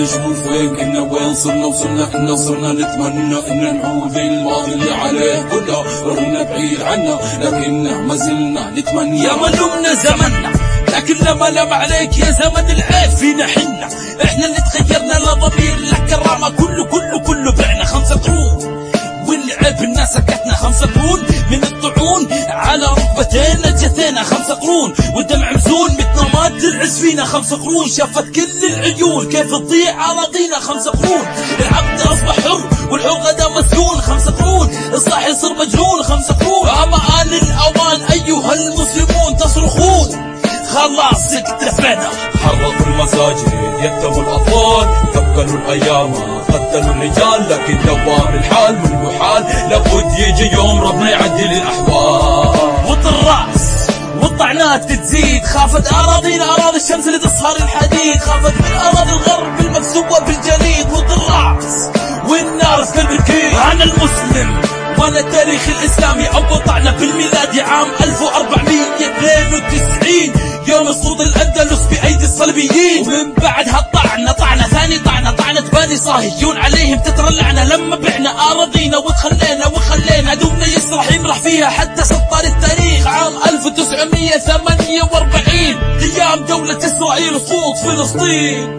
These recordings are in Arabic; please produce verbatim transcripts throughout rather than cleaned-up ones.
نشوف وين كنا وين صرنا، وصرنا احنا صرنا نتمنى ان نعود للماضي اللي عليه كنا ورنا بعيد عنا، لكن ما زلنا نتمنى. يا ملومنا زمننا لكن لما لم عليك يا زمن العيب فينا حنا، احنا اللي تغيرنا لا ضمير لا كرامة، كله كله كله بعنا خمسة قرون، والعيب الناس سكتنا خمسة قرون، من الطعون على ركبتين جثينا خمسة قرون، والدمع مزون مثل ما ترعس فينا خمسة قرون، شافت كل العيون كيف تضيع أراضينا خمسة قرون، العبد أصبح حر والحر غدا مسجون خمسة قرون، الصاحي يصير مجنون خمسة قرون، أما آن الأوان أيها المسلمون تصرخون خلاص اكتفينا. حرقوا المساجد يتموا الأطفال، ثقلوا الأيام قتلوا الرجال، لكن دوام الحال والمحال لابد يجي يوم ربنا يعدل الأحوال. وط الرأس والطعنات تزيد، خافت أراضينا أراضي الشمس اللي تصهر الحديد، خافت من أراضي الغرب المكسوبة بالجليد، وط الرأس والنار في قلب الكيد. أنا المسلم وانا التاريخ الإسلامي أول طعنة بالميلادي عام ألف وأربعمية واثنين وتسعين، يوم صعود الأندلس بأيدي الصليبيين، ومن بعدها طعنة طعنة ثاني طعنة طعنة بني صهيون عليهم تترى اللعنة، لما بعنا أراضينا وتخلينا وخلينا عدونا يسرح يمرح فيها حتى سطر التاريخ عام ألف وتسعمية وثمانية وأربعين، أيام دولة إسرائيل صوت فلسطين.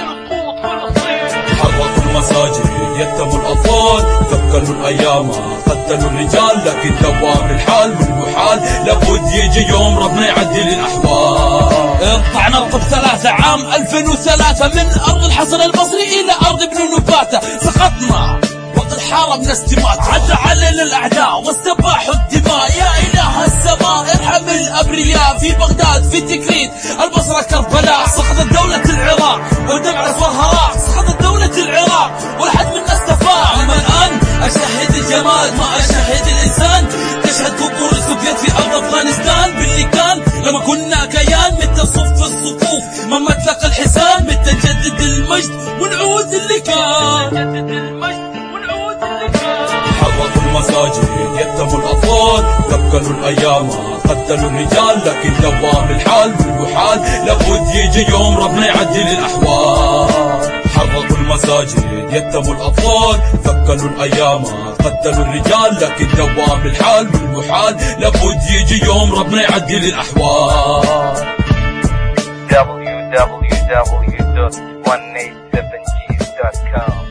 حرقوا المساجد يتموا الأطفال، ثقلوا الأيام قتلوا الرجال، لكن دوام الحال والمحال لابد يجي يوم ربنا يعدل الأحوال. طعنا رقم ثلاثة عام ألفين وثلاثة، من أرض الحسن البصري إلى أرض ابن نباتة، سقطنا وقد حاربنا استمات، عد علينا الأعداء واستباحوا الدماء، يا إله السماء ارحم الأبرياء، في بغداد في تكريت البصرة كربلاء، سقطت دولة العراق ودمع أسوارها راق، سقطت دولة العراق والحد من استفاق. أما الآن أشهد الجمال ما أشهد الإنسان، تشهد كبر السوفيت في أرض أفغانستان باللي كان، لما كنا كيان متى صف الصفوف ما مطلق الحسان، متى نجدد المجد ونعود اللي كان. حرقوا المساجد يتموا الأطفال، ثقلوا الأيام قتلوا الرجال، لكن دوام الحال والمحال لابد يجي يوم ربنا يعدل الأحوال. حرقوا المساجد يتموا الأطفال، ثقلوا الأيام قتلوا الرجال، لكن دوام الحال والمحال لابد يجي يوم ربنا يعدل الأحوال. w w w dot one eight seven g dot com